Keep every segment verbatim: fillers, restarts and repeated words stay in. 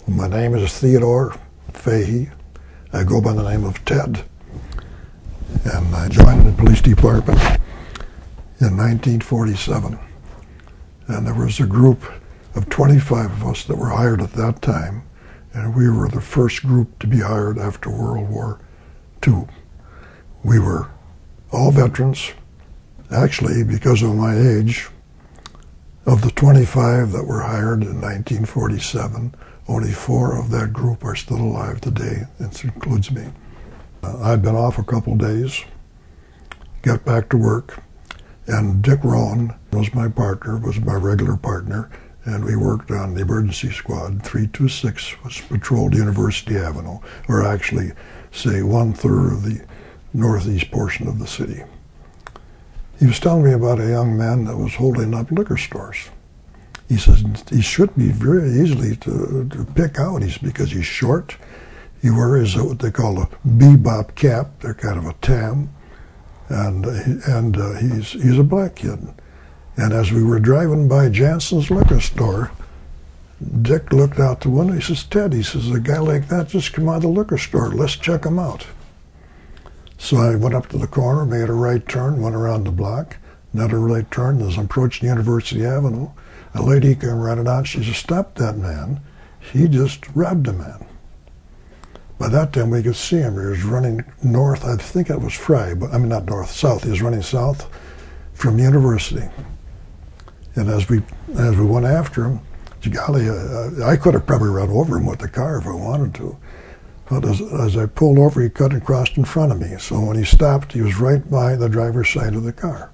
My name is Theodore Fahey. I go by the name of Ted. And I joined the police department in nineteen forty-seven. And there was a group of twenty-five of us that were hired at that time, and we were the first group to be hired after World War Two. We were all veterans. Actually, because of my age, of the twenty-five that were hired in nineteen forty-seven, only four of that group are still alive today. This includes me. Uh, I'd been off a couple days, got back to work, and Dick Rowan was my partner, was my regular partner, and we worked on the emergency squad. three two six was patrolled University Avenue, or actually, say, one-third of the northeast portion of the city. He was telling me about a young man that was holding up liquor stores. He says he should be very easily to, to pick out. He's because he's short. He wears what they call a bebop cap. They're kind of a tam, and and uh, he's he's a black kid. And as we were driving by Jansen's liquor store, Dick looked out the window. He says, "Ted," he says, "a guy like that just come out of the liquor store. Let's check him out." So I went up to the corner, made a right turn, went around the block, another right turn. As I'm approaching University Avenue, a lady came running out. She said, "Stop that man. He just robbed a man." By that time, we could see him. He was running north. I think it was Fry, but I mean not north, south. He was running south from University. And as we as we went after him, golly, uh, I could have probably run over him with the car if I wanted to. But as, as I pulled over, he cut across in front of me. So when he stopped, he was right by the driver's side of the car.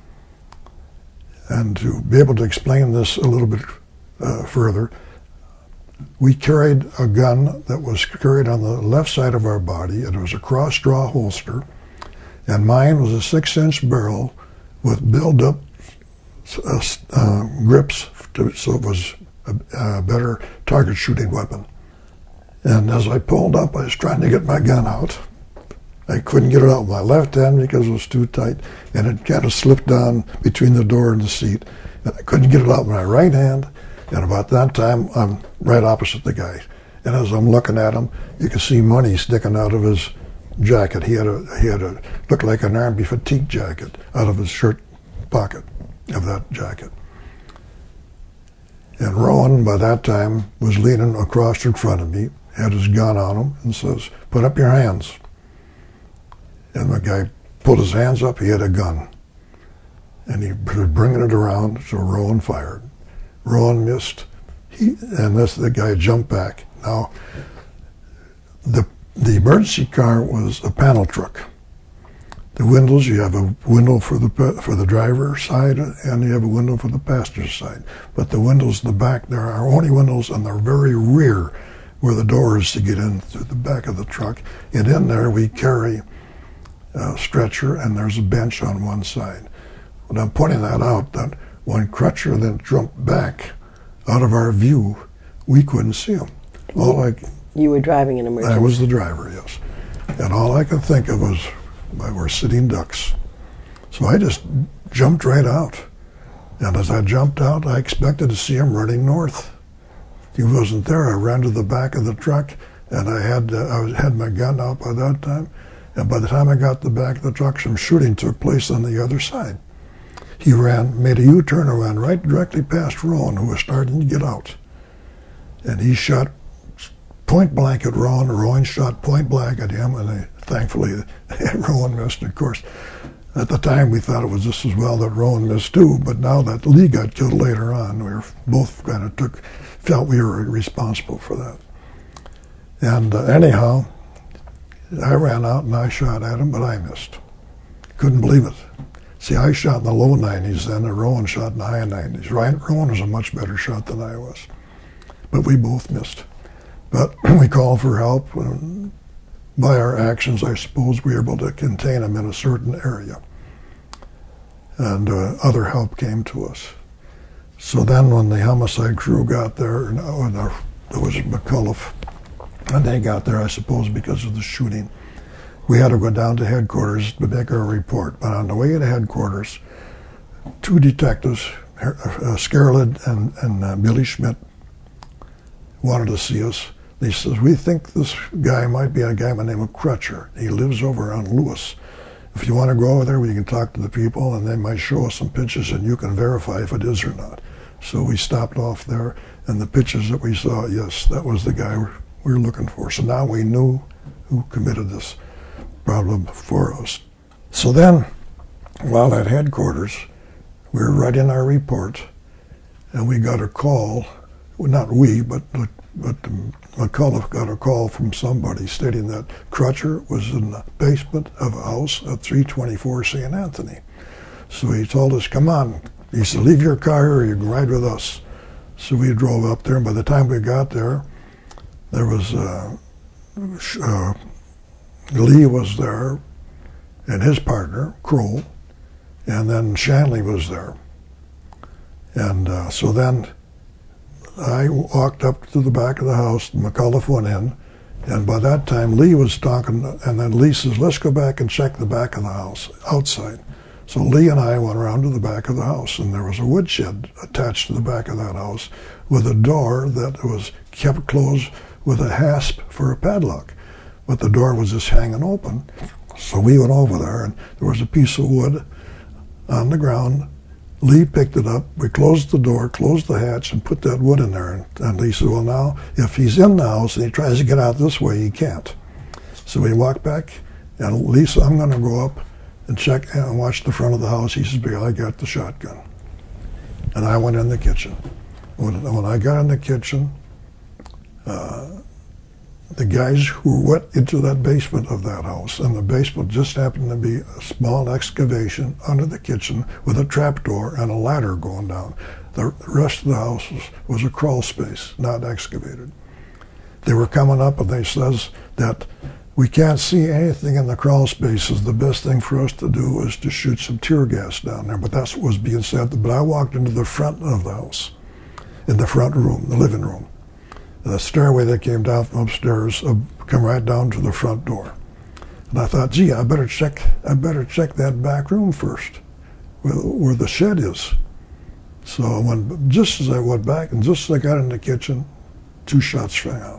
And to be able to explain this a little bit uh, further, we carried a gun that was carried on the left side of our body. It was a cross-draw holster, and mine was a six-inch barrel with build-up uh, uh, grips, to, so it was a, a better target shooting weapon. And as I pulled up, I was trying to get my gun out. I couldn't get it out with my left hand because it was too tight, and it kind of slipped down between the door and the seat. And I couldn't get it out with my right hand, and about that time, I'm right opposite the guy. And as I'm looking at him, you can see money sticking out of his jacket. He had a, he had a, looked like an army fatigue jacket out of his shirt pocket of that jacket. And Rowan, by that time, was leaning across in front of me, had his gun on him, and says, "Put up your hands." And the guy pulled his hands up. He had a gun. And he was bringing it around, so Rowan fired. Rowan missed. He, and this, the guy jumped back. Now, the, the emergency car was a panel truck. The windows, you have a window for the for the driver's side, and you have a window for the passenger side. But the windows in the back, there are only windows on the very rear where the door is to get in through the back of the truck. And in there, we carry a stretcher, and there's a bench on one side. But I'm pointing that out, that when Crutcher then jumped back out of our view, we couldn't see him. All I, you were driving an emergency? I was the driver, yes. And all I could think of was, we were sitting ducks. So I just jumped right out. And as I jumped out, I expected to see him running north. He wasn't there. I ran to the back of the truck, and I had uh, I was, had my gun out by that time. And by the time I got to the back of the truck, some shooting took place on the other side. He ran, made a U-turn and ran right directly past Rowan, who was starting to get out. And he shot point blank at Rowan. Rowan shot point blank at him, and I, thankfully Rowan missed. Of course, at the time we thought it was just as well that Rowan missed too, but now that Lee got killed later on, we were both kind of took, felt we were responsible for that. And uh, anyhow, I ran out and I shot at him, but I missed. Couldn't believe it. See, I shot in the low nineties then, and Rowan shot in the high nineties. Ryan, Rowan was a much better shot than I was. But we both missed. But we called for help. And by our actions, I suppose we were able to contain him in a certain area. And uh, other help came to us. So then when the homicide crew got there, and, uh, there was McCullough, and they got there, I suppose, because of the shooting, we had to go down to headquarters to make our report. But on the way to headquarters, two detectives, uh, Scarlett and, and uh, Billy Schmidt, wanted to see us. He says, we think this guy might be a guy by the name of Crutcher. He lives over on Lewis. If you want to go over there, we can talk to the people, and they might show us some pictures, and you can verify if it is or not. So we stopped off there, and the pictures that we saw, yes, that was the guy we were looking for. So now we knew who committed this problem for us. So then, while at headquarters, we were writing our report, and we got a call, well, not we, but but McCullough got a call from somebody stating that Crutcher was in the basement of a house at three twenty-four Saint Anthony. So he told us, come on. He said, leave your car or you can ride with us. So we drove up there, and by the time we got there, there was, uh, uh, Lee was there, and his partner, Kroll, and then Shanley was there. And uh, so then I walked up to the back of the house, and McCullough went in, and by that time Lee was talking, and then Lee says, let's go back and check the back of the house, outside. So Lee and I went around to the back of the house, and there was a woodshed attached to the back of that house with a door that was kept closed with a hasp for a padlock. But the door was just hanging open. So we went over there, and there was a piece of wood on the ground. Lee picked it up. We closed the door, closed the hatch, and put that wood in there. And, and Lee said, well, now, if he's in the house and he tries to get out this way, he can't. So we walked back, and Lee said, I'm going to go up and check and watch the front of the house. He says, because I got the shotgun. And I went in the kitchen. When, when I got in the kitchen, uh, the guys who went into that basement of that house, and the basement just happened to be a small excavation under the kitchen with a trapdoor and a ladder going down. The rest of the house was, was a crawl space, not excavated. They were coming up, and they says that we can't see anything in the crawl spaces. The best thing for us to do is to shoot some tear gas down there. But that's what was being said. But I walked into the front of the house, in the front room, the living room. The stairway that came down from upstairs uh, come right down to the front door. And I thought, gee, I better check. I better check that back room first, where, where the shed is. So when just as I went back, and just as I got in the kitchen, two shots rang out.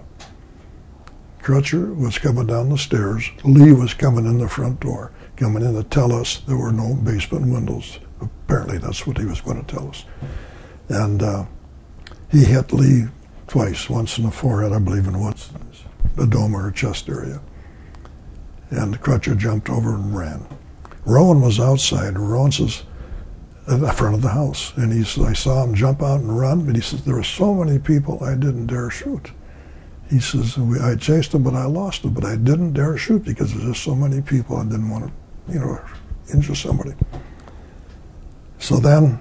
Crutcher was coming down the stairs. Lee was coming in the front door, coming in to tell us there were no basement windows. Apparently, that's what he was going to tell us. And uh, he hit Lee twice, once in the forehead, I believe, and once in the abdomen or chest area. And Crutcher jumped over and ran. Rowan was outside. Rowan says, at the front of the house. And he said, I saw him jump out and run, but he says, there were so many people I didn't dare shoot. He says, I chased him, but I lost him, but I didn't dare shoot because there's just so many people I didn't want to, you know, injure somebody. So then,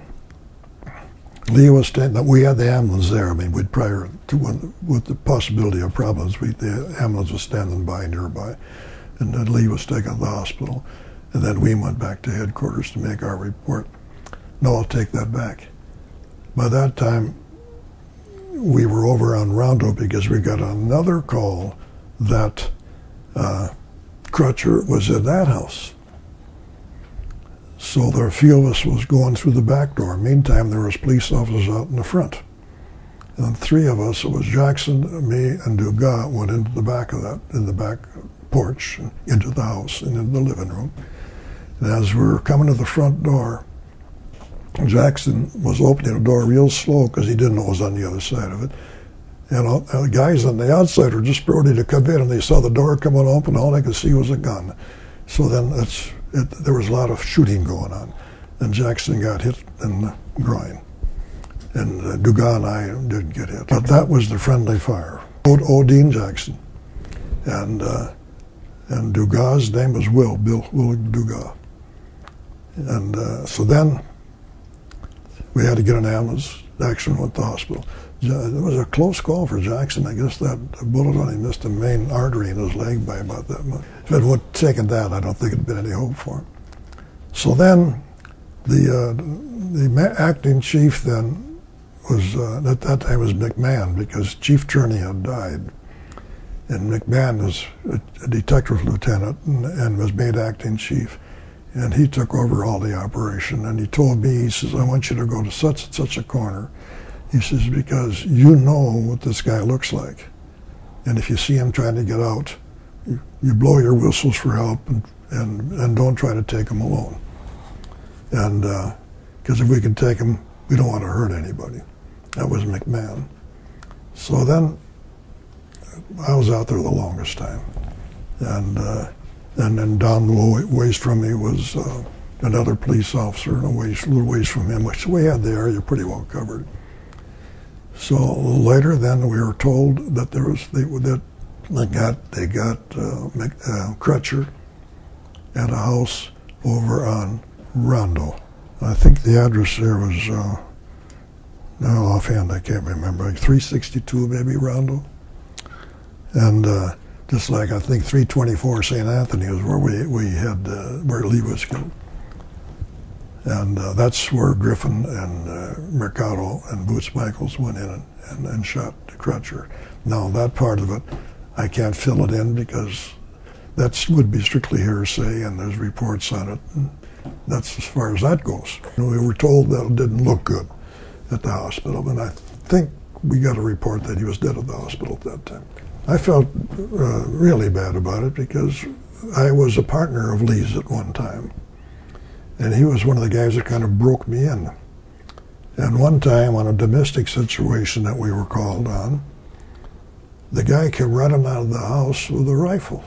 Lee was standing, we had the ambulance there. I mean, we'd prior to when, with the possibility of problems, we, the ambulance was standing by nearby, and then Lee was taken to the hospital, and then we went back to headquarters to make our report. No, I'll take that back. By that time, we were over on Rondo because we got another call that uh, Crutcher was in that house. So there, a few of us was going through the back door. Meantime, there was police officers out in the front. And three of us, it was Jackson, me, and Dugas, went into the back of that, in the back porch, into the house, and into the living room. And as we were coming to the front door, Jackson was opening the door real slow because he didn't know what was on the other side of it. And all, uh, the guys on the outside were just ready to come in, and they saw the door coming open. All they could see was a gun. So then it's, it, there was a lot of shooting going on. And Jackson got hit in the groin. And uh, Dugas and I didn't get hit. But that was the friendly fire. Odine Jackson. And uh, and Dugas' name was Will, Bill Will Dugas. And uh, so then we had to get an ambulance. Jackson went to the hospital. It was a close call for Jackson. I guess that bullet only missed the main artery in his leg by about that much. If it would have taken that, I don't think it had been any hope for him. So then, the uh, the acting chief then was, uh, at that time was McMahon, because Chief Turney had died. And McMahon was a, a detective lieutenant and, and was made acting chief. And he took over all the operation, and he told me, he says, I want you to go to such and such a corner, He says, because you know what this guy looks like. And if you see him trying to get out, you, you blow your whistles for help and, and, and don't try to take him alone. And because uh, if we can take him, we don't want to hurt anybody. That was McMahon. So then I was out there the longest time. And uh, and then down the ways from me was uh, another police officer, and a ways, a little ways from him, which we had the area pretty well covered. So later, then we were told that there was they that they got they got uh, uh, Crutcher at a house over on Rondo. I think the address there was uh, no offhand I can't remember, like three sixty-two maybe Rondo, and uh, just like I think three twenty-four Saint Anthony was where we we had uh, where Lee was killed. And uh, that's where Griffin and uh, Mercado and Boots Michaels went in and, and, and shot Crutcher. Now, that part of it, I can't fill it in because that would be strictly hearsay, and there's reports on it. And that's as far as that goes. You know, we were told that it didn't look good at the hospital, and I think we got a report that he was dead at the hospital at that time. I felt uh, really bad about it because I was a partner of Lee's at one time. And he was one of the guys that kind of broke me in. And one time on a domestic situation that we were called on, the guy came running out of the house with a rifle.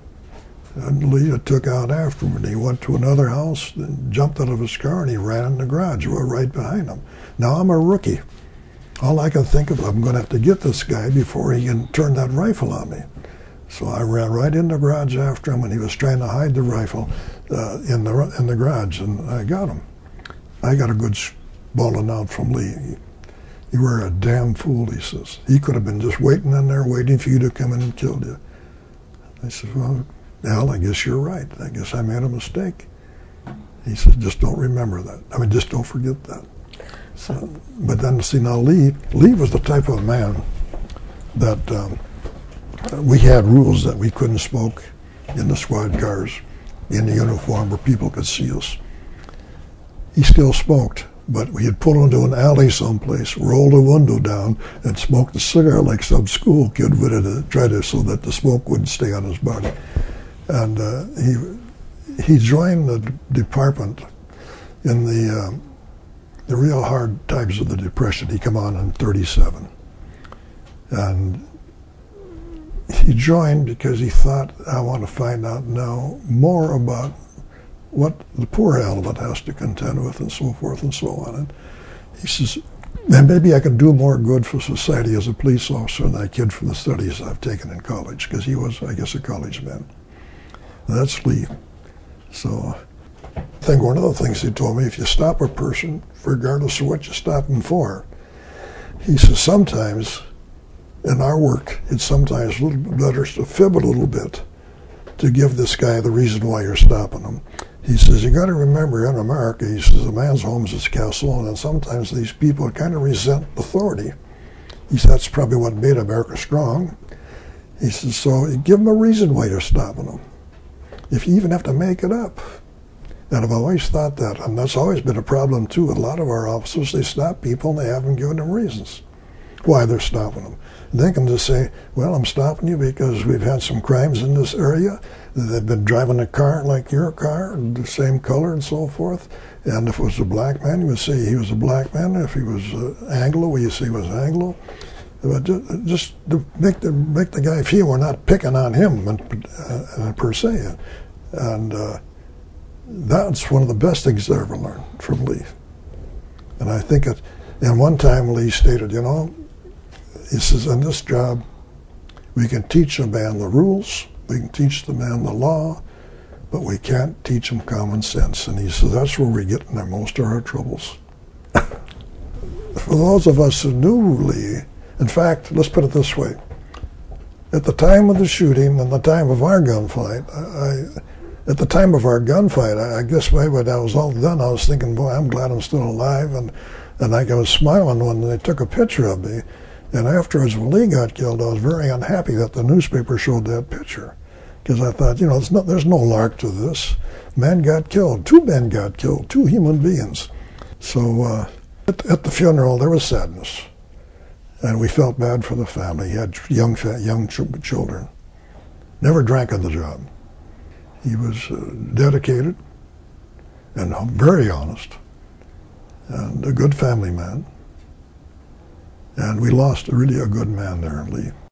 And Lee took out after him, and he went to another house, and jumped out of his car, and he ran in the garage. We were right behind him. Now, I'm a rookie. All I can think of, I'm going to have to get this guy before he can turn that rifle on me. So I ran right in the garage after him, and he was trying to hide the rifle uh, in the in the garage, and I got him. I got a good bawling out from Lee. You were a damn fool, he says. He could have been just waiting in there, waiting for you to come in and kill you. I said, well, Al, I guess you're right. I guess I made a mistake. He said, just don't remember that. I mean, just don't forget that. So, but then, see, now Lee, Lee was the type of man that um, we had rules that we couldn't smoke in the squad cars, in the uniform where people could see us. He still smoked, but we had pulled into an alley someplace, rolled a window down, and smoked a cigar like some school kid would have tried to, so that the smoke wouldn't stay on his body. And uh, he he joined the department in the uh, the real hard times of the Depression. He came on in thirty-seven, and he joined because he thought, I want to find out now more about what the poor element has to contend with and so forth and so on. And he says, and maybe I can do more good for society as a police officer than that kid from the studies I've taken in college, because he was, I guess, a college man. And that's Lee. So I think one of the things he told me, if you stop a person, regardless of what you stop him for, he says sometimes in our work, it's sometimes a little bit better to fib a little bit to give this guy the reason why you're stopping him. He says, you got to remember, in America, he says, a man's home is his castle, and then sometimes these people kind of resent authority. He says, that's probably what made America strong. He says, so give them a reason why you're stopping them, if you even have to make it up. And I've always thought that, and that's always been a problem, too, with a lot of our officers. They stop people, and they haven't given them reasons why they're stopping them. They can just say, well, I'm stopping you because we've had some crimes in this area. They've been driving a car like your car, the same color and so forth. And if it was a black man, you would say he was a black man. If he was uh, Anglo, well, you say he was Anglo. But just, just to make the, make the guy feel we're not picking on him and, uh, per se. And uh, that's one of the best things I ever learned from Lee. And I think it, and one time Lee stated, you know, he says, in this job, we can teach a man the rules, we can teach the man the law, but we can't teach him common sense. And he says, that's where we get in most of our troubles. For those of us who knew Lee, in fact, let's put it this way. At the time of the shooting and the time of our gunfight, I, at the time of our gunfight, I, I guess maybe when that was all done, I was thinking, boy, I'm glad I'm still alive. And, and I was smiling when they took a picture of me. And afterwards, when Lee got killed, I was very unhappy that the newspaper showed that picture, because I thought, you know, there's no, there's no lark to this. Men got killed. Two men got killed. Two human beings. So uh, at, at the funeral, there was sadness. And we felt bad for the family. He had young, young ch children. Never drank on the job. He was uh, dedicated and very honest and a good family man. And we lost really a good man there, Lee.